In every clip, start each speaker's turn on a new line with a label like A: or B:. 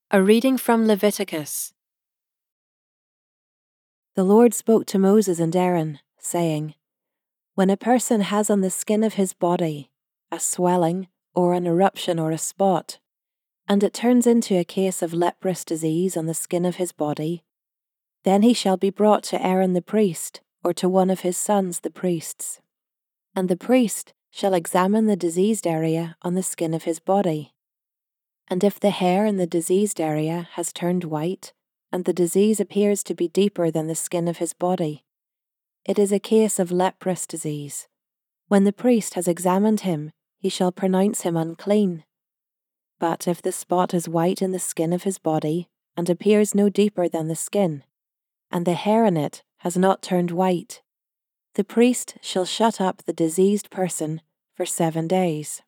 A: A reading from Leviticus. The Lord spoke to Moses and Aaron, saying, When a person has on the skin of his body a swelling, or an eruption, or a spot, and it turns into a case of leprous disease on the skin of his body, then he shall be brought to Aaron the priest, or to one of his sons the priests. And the priest shall examine the diseased area on the skin of his body. And if the hair in the diseased area has turned white, and the disease appears to be deeper than the skin of his body, it is a case of leprous disease. When the priest has examined him, he shall pronounce him unclean. But if the spot is white in the skin of his body, and appears no deeper than the skin, and the hair in it has not turned white, the priest shall shut up the diseased person for 7 days.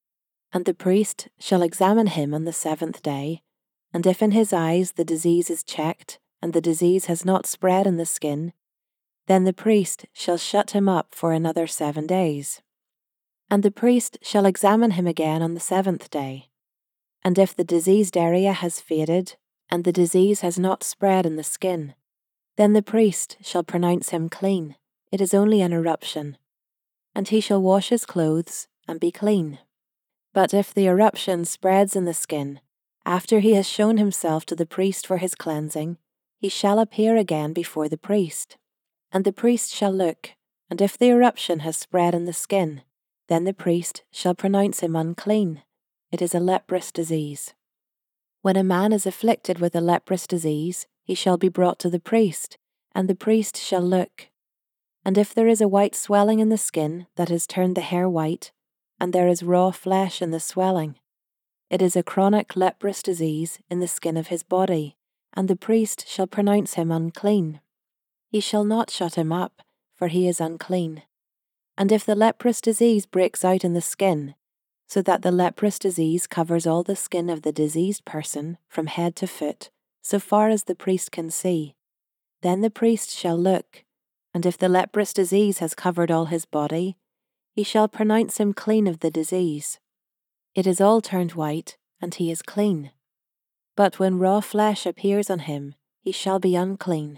A: And the priest shall examine him on the 7th day, and if in his eyes the disease is checked, and the disease has not spread in the skin, then the priest shall shut him up for another 7 days. And the priest shall examine him again on the 7th day. And if the diseased area has faded, and the disease has not spread in the skin, then the priest shall pronounce him clean. It is only an eruption. And he shall wash his clothes and be clean. But if the eruption spreads in the skin, after he has shown himself to the priest for his cleansing, he shall appear again before the priest. And the priest shall look, and if the eruption has spread in the skin, then the priest shall pronounce him unclean. It is a leprous disease. When a man is afflicted with a leprous disease, he shall be brought to the priest, and the priest shall look. And if there is a white swelling in the skin that has turned the hair white, and there is raw flesh in the swelling, it is a chronic leprous disease in the skin of his body, and the priest shall pronounce him unclean. He shall not shut him up, for he is unclean. And if the leprous disease breaks out in the skin, so that the leprous disease covers all the skin of the diseased person from head to foot, so far as the priest can see, then the priest shall look, and if the leprous disease has covered all his body, he shall pronounce him clean of the disease. It is all turned white, and he is clean. But when raw flesh appears on him, he shall be unclean.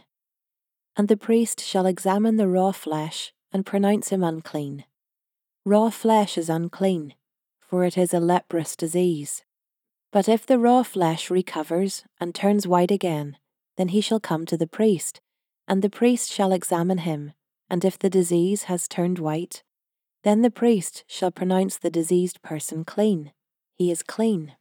A: And the priest shall examine the raw flesh and pronounce him unclean. Raw flesh is unclean, for it is a leprous disease. But if the raw flesh recovers and turns white again, then he shall come to the priest, and the priest shall examine him, and if the disease has turned white, then the priest shall pronounce the diseased person clean. He is clean.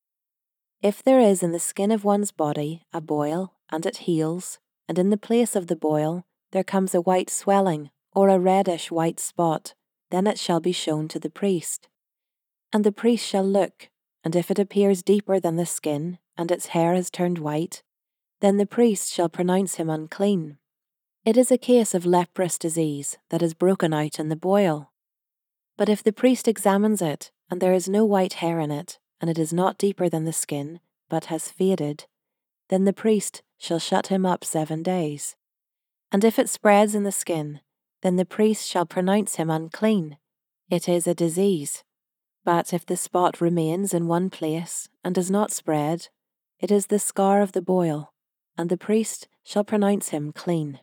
A: If there is in the skin of one's body a boil, and it heals, and in the place of the boil there comes a white swelling, or a reddish white spot, then it shall be shown to the priest. And the priest shall look, and if it appears deeper than the skin, and its hair has turned white, then the priest shall pronounce him unclean. It is a case of leprous disease that is broken out in the boil. But if the priest examines it, and there is no white hair in it, and it is not deeper than the skin, but has faded, then the priest shall shut him up 7 days. And if it spreads in the skin, then the priest shall pronounce him unclean. It is a disease. But if the spot remains in one place and does not spread, it is the scar of the boil, and the priest shall pronounce him clean.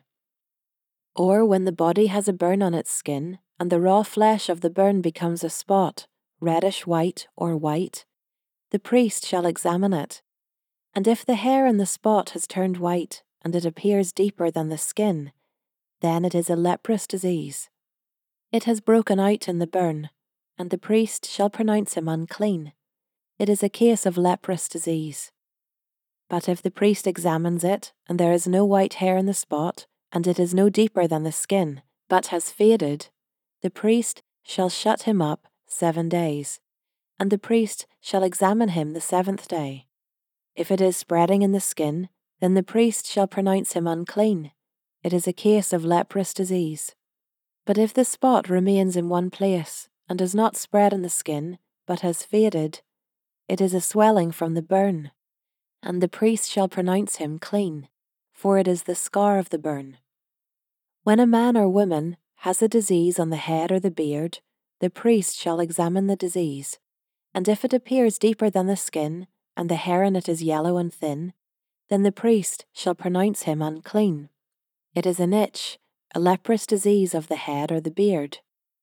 A: Or when the body has a burn on its skin, and the raw flesh of the burn becomes a spot, reddish white or white, the priest shall examine it. And if the hair in the spot has turned white, and it appears deeper than the skin, then it is a leprous disease. It has broken out in the burn, and the priest shall pronounce him unclean. It is a case of leprous disease. But if the priest examines it, and there is no white hair in the spot, and it is no deeper than the skin, but has faded, the priest shall shut him up 7 days, and the priest shall examine him the 7th day. If it is spreading in the skin, then the priest shall pronounce him unclean. It is a case of leprous disease. But if the spot remains in one place, and does not spread in the skin, but has faded, it is a swelling from the burn, and the priest shall pronounce him clean, for it is the scar of the burn. When a man or woman has a disease on the head or the beard, the priest shall examine the disease, and if it appears deeper than the skin, and the hair on it is yellow and thin, then the priest shall pronounce him unclean. It is an itch, a leprous disease of the head or the beard.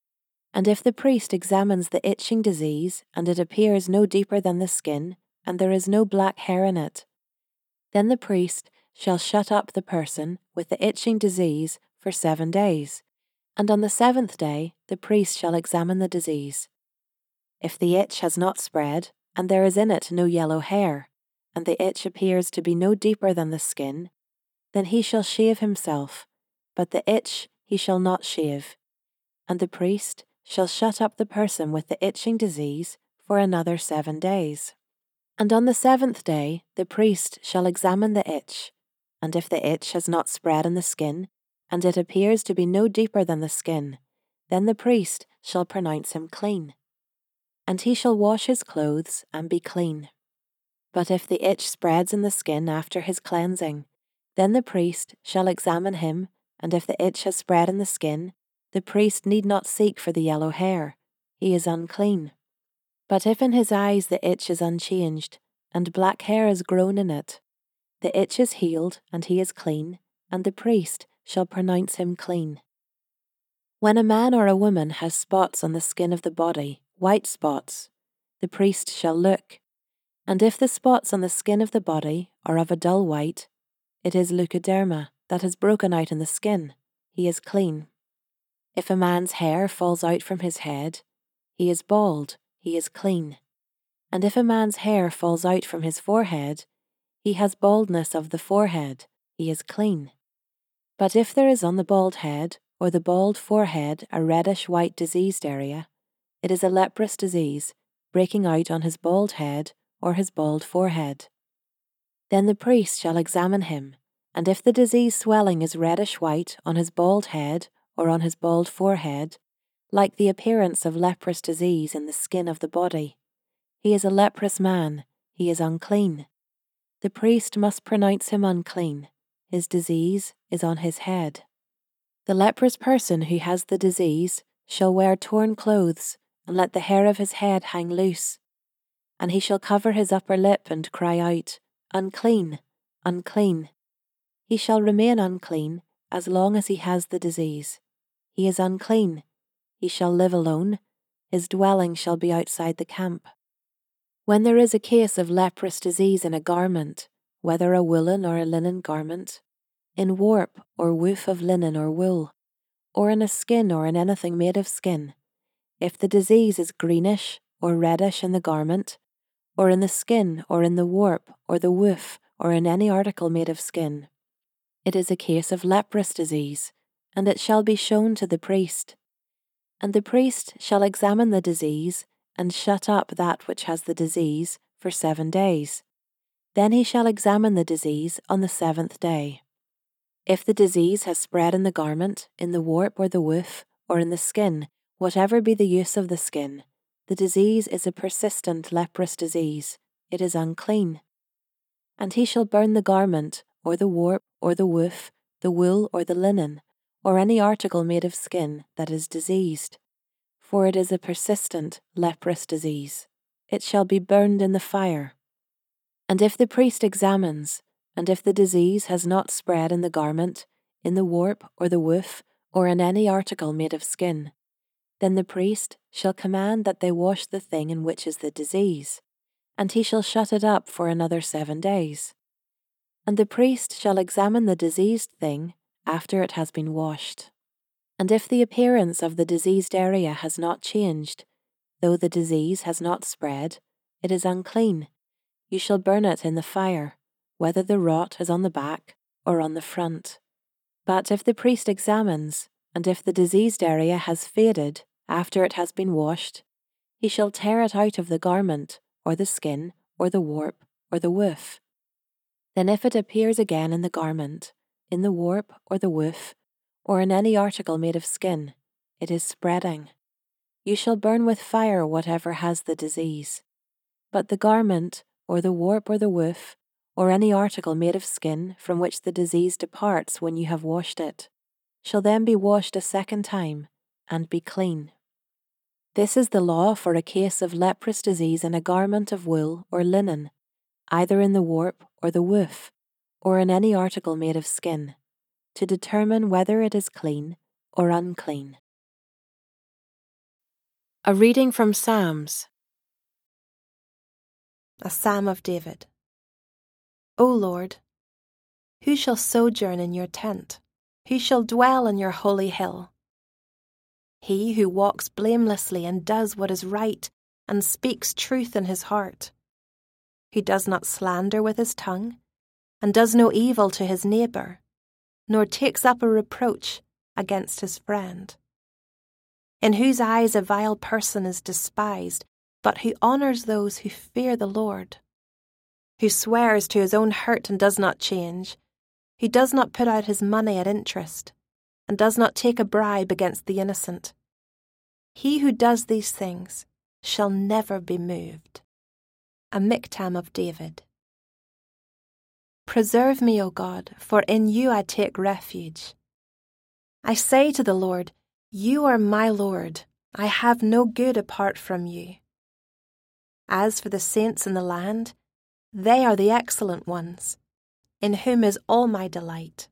A: And if the priest examines the itching disease, and it appears no deeper than the skin, and there is no black hair in it, then the priest shall shut up the person with the itching disease for 7 days, and on the 7th day the priest shall examine the disease. If the itch has not spread, and there is in it no yellow hair, and the itch appears to be no deeper than the skin, then he shall shave himself, but the itch he shall not shave. And the priest shall shut up the person with the itching disease for another 7 days. And on the 7th day the priest shall examine the itch, and if the itch has not spread in the skin, and it appears to be no deeper than the skin, then the priest shall pronounce him clean. And he shall wash his clothes and be clean. But if the itch spreads in the skin after his cleansing, then the priest shall examine him, and if the itch has spread in the skin, the priest need not seek for the yellow hair. He is unclean. But if in his eyes the itch is unchanged, and black hair is grown in it, the itch is healed, and he is clean, and the priest shall pronounce him clean. When a man or a woman has spots on the skin of the body, white spots, the priest shall look, and if the spots on the skin of the body are of a dull white, it is leukoderma that has broken out in the skin. He is clean. If a man's hair falls out from his head, he is bald, he is clean. And if a man's hair falls out from his forehead, he has baldness of the forehead, he is clean. But if there is on the bald head or the bald forehead a reddish-white diseased area, it is a leprous disease breaking out on his bald head or his bald forehead. Then the priest shall examine him, and if the disease swelling is reddish-white on his bald head or on his bald forehead, like the appearance of leprous disease in the skin of the body, he is a leprous man, he is unclean. The priest must pronounce him unclean. His disease is on his head. The leprous person who has the disease shall wear torn clothes, and let the hair of his head hang loose. And he shall cover his upper lip and cry out, Unclean, unclean. He shall remain unclean as long as he has the disease. He is unclean. He shall live alone. His dwelling shall be outside the camp. When there is a case of leprous disease in a garment, whether a woolen or a linen garment, in warp or woof of linen or wool, or in a skin or in anything made of skin, if the disease is greenish or reddish in the garment, or in the skin or in the warp or the woof or in any article made of skin, it is a case of leprous disease, and it shall be shown to the priest. And the priest shall examine the disease, and shut up that which has the disease for 7 days. Then he shall examine the disease on the 7th day. If the disease has spread in the garment, in the warp or the woof, or in the skin, whatever be the use of the skin, the disease is a persistent leprous disease. It is unclean. And he shall burn the garment, or the warp, or the woof, the wool, or the linen, or any article made of skin that is diseased. For it is a persistent leprous disease. It shall be burned in the fire. And if the priest examines, and if the disease has not spread in the garment, in the warp, or the woof, or in any article made of skin, then the priest shall command that they wash the thing in which is the disease, and he shall shut it up for another 7 days. And the priest shall examine the diseased thing after it has been washed. And if the appearance of the diseased area has not changed, though the disease has not spread, it is unclean. You shall burn it in the fire, whether the rot is on the back or on the front. But if the priest examines, and if the diseased area has faded after it has been washed, he shall tear it out of the garment, or the skin, or the warp, or the woof. Then if it appears again in the garment, in the warp, or the woof, or in any article made of skin, it is spreading. You shall burn with fire whatever has the disease. But the garment, or the warp, or the woof, or any article made of skin from which the disease departs when you have washed it, shall then be washed a 2nd time, and be clean. This is the law for a case of leprous disease in a garment of wool or linen, either in the warp or the woof, or in any article made of skin, to determine whether it is clean or unclean. A reading from Psalms.
B: A Psalm of David. O Lord, who shall sojourn in your tent? Who shall dwell in your holy hill? He who walks blamelessly and does what is right and speaks truth in his heart, who does not slander with his tongue and does no evil to his neighbour, nor takes up a reproach against his friend, in whose eyes a vile person is despised, but who honours those who fear the Lord, who swears to his own hurt and does not change, who does not put out his money at interest, and does not take a bribe against the innocent. He who does these things shall never be moved. A Miktam of David. Preserve me, O God, for in you I take refuge. I say to the Lord, you are my Lord. I have no good apart from you. As for the saints in the land, they are the excellent ones, in whom is all my delight.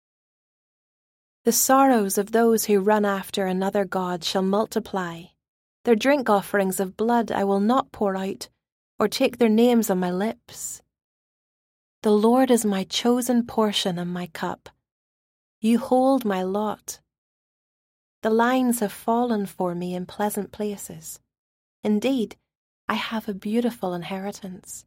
B: The sorrows of those who run after another god shall multiply. Their drink offerings of blood I will not pour out, or take their names on my lips. The Lord is my chosen portion and my cup. You hold my lot. The lines have fallen for me in pleasant places. Indeed, I have a beautiful inheritance.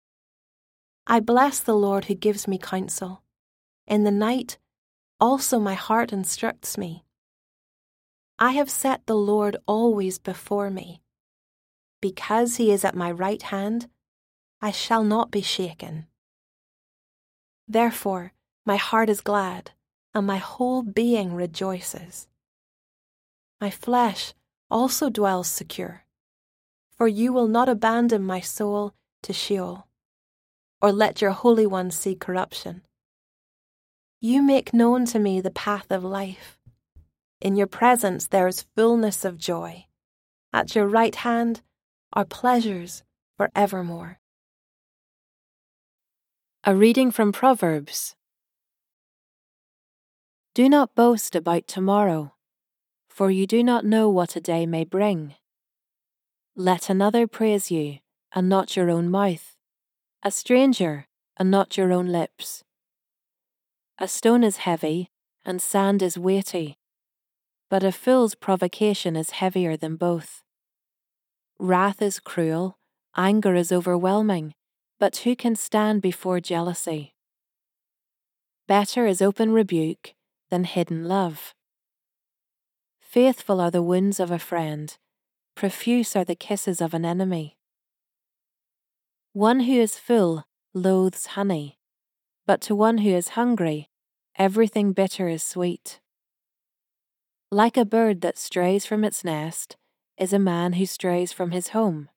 B: I bless the Lord who gives me counsel. In the night, also my heart instructs me. I have set the Lord always before me. Because he is at my right hand, I shall not be shaken. Therefore, my heart is glad, and my whole being rejoices. My flesh also dwells secure, for you will not abandon my soul to Sheol, or let your Holy One see corruption. You make known to me the path of life. In your presence there is fullness of joy. At your right hand are pleasures for evermore.
A: A reading from Proverbs. Do not boast about tomorrow, for you do not know what a day may bring. Let another praise you, and not your own mouth, a stranger, and not your own lips. A stone is heavy, and sand is weighty, but a fool's provocation is heavier than both. Wrath is cruel, anger is overwhelming, but who can stand before jealousy? Better is open rebuke than hidden love. Faithful are the wounds of a friend, profuse are the kisses of an enemy. One who is full loathes honey, but to one who is hungry, everything bitter is sweet. Like a bird that strays from its nest is a man who strays from his home.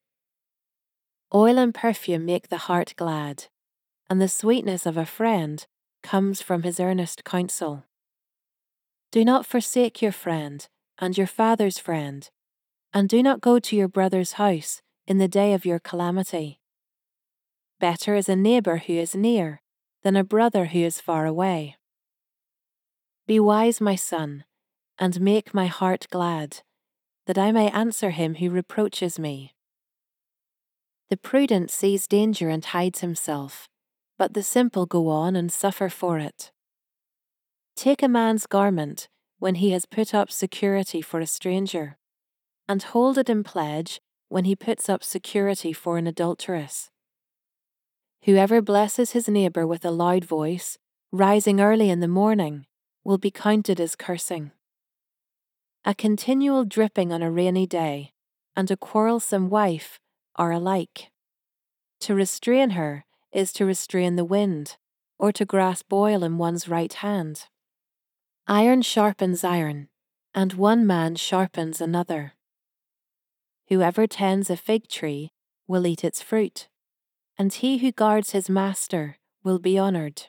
A: Oil and perfume make the heart glad, and the sweetness of a friend comes from his earnest counsel. Do not forsake your friend and your father's friend, and do not go to your brother's house in the day of your calamity. Better is a neighbor who is near than a brother who is far away. Be wise, my son, and make my heart glad, that I may answer him who reproaches me. The prudent sees danger and hides himself, but the simple go on and suffer for it. Take a man's garment when he has put up security for a stranger, and hold it in pledge when he puts up security for an adulteress. Whoever blesses his neighbor with a loud voice, rising early in the morning, will be counted as cursing. A continual dripping on a rainy day and a quarrelsome wife are alike. To restrain her is to restrain the wind, or to grasp oil in one's right hand. Iron sharpens iron, and one man sharpens another. Whoever tends a fig tree will eat its fruit, and he who guards his master will be honored.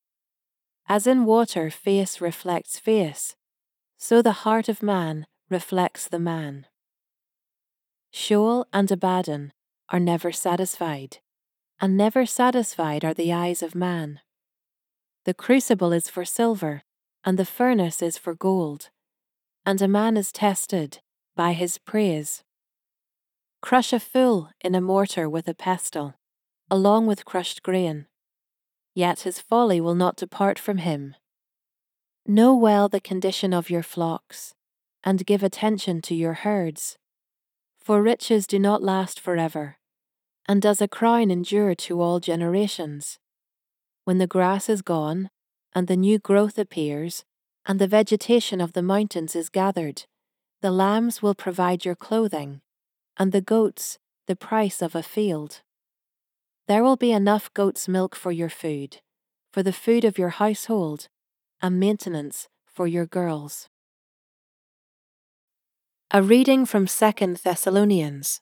A: As in water face reflects face, so the heart of man reflects the man. Sheol and Abaddon are never satisfied, and never satisfied are the eyes of man. The crucible is for silver, and the furnace is for gold, and a man is tested by his praise. Crush a fool in a mortar with a pestle, along with crushed grain, yet his folly will not depart from him. Know well the condition of your flocks, and give attention to your herds. For riches do not last forever, and does a crown endure to all generations? When the grass is gone, and the new growth appears, and the vegetation of the mountains is gathered, the lambs will provide your clothing, and the goats the price of a field. There will be enough goat's milk for your food, for the food of your household, and maintenance for your girls. A reading from 2 Thessalonians.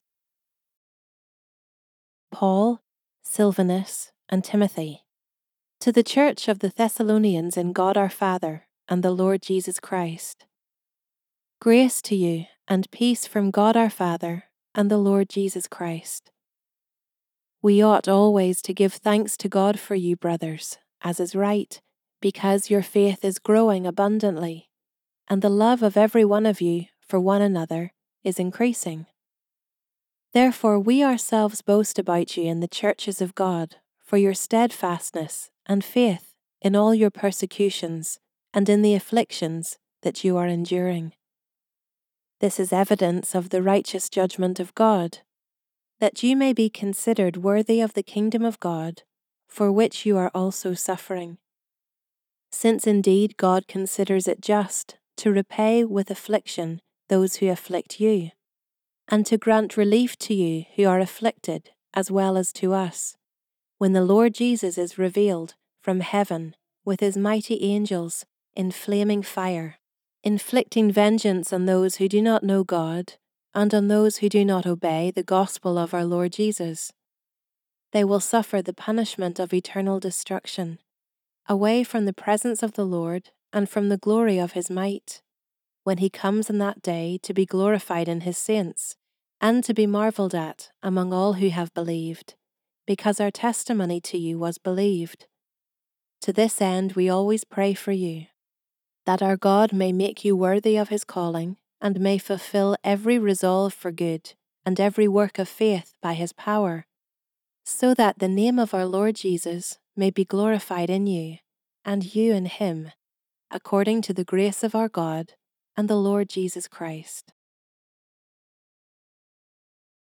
A: Paul, Silvanus, and Timothy, to the church of the Thessalonians in God our Father and the Lord Jesus Christ. Grace to you and peace from God our Father and the Lord Jesus Christ. We ought always to give thanks to God for you, brothers, as is right, because your faith is growing abundantly, and the love of every one of you for one another is increasing. Therefore we ourselves boast about you in the churches of God for your steadfastness and faith in all your persecutions and in the afflictions that you are enduring. This is evidence of the righteous judgment of God, that you may be considered worthy of the kingdom of God, for which you are also suffering. Since indeed God considers it just to repay with affliction those who afflict you, and to grant relief to you who are afflicted as well as to us, when the Lord Jesus is revealed from heaven with his mighty angels in flaming fire, inflicting vengeance on those who do not know God and on those who do not obey the gospel of our Lord Jesus. They will suffer the punishment of eternal destruction, away from the presence of the Lord and from the glory of his might, when he comes in that day to be glorified in his saints, and to be marveled at among all who have believed, because our testimony to you was believed. To this end we always pray for you, that our God may make you worthy of his calling, and may fulfill every resolve for good, and every work of faith by his power, so that the name of our Lord Jesus may be glorified in you, and you in him, according to the grace of our God and the Lord Jesus Christ.